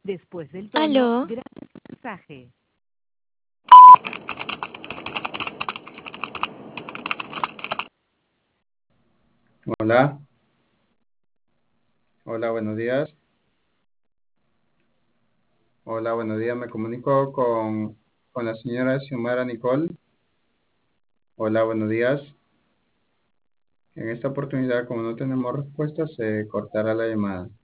Después del tono, Aló, grabe su mensaje. Hola, hola, buenos días. Hola, buenos días. Me comunico con la señora Xiomara Nicole. Hola, buenos días. En esta oportunidad, como no tenemos respuesta, se cortará la llamada.